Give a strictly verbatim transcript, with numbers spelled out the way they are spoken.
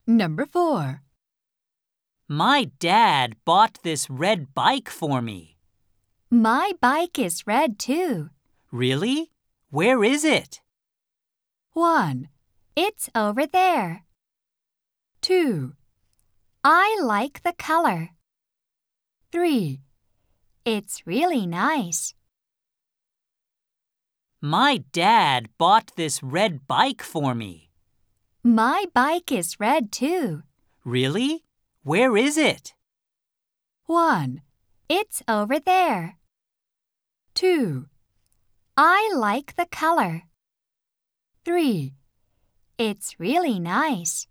Number four. My dad bought this red bike for me. My bike is red too. Really? Where is it? One. It's over there. Two. I like the color. Three. It's really nice. My dad bought this red bike for me. My bike is red too. Really? Where is it? One. It's over there. Two. I like the color. Three. It's really nice.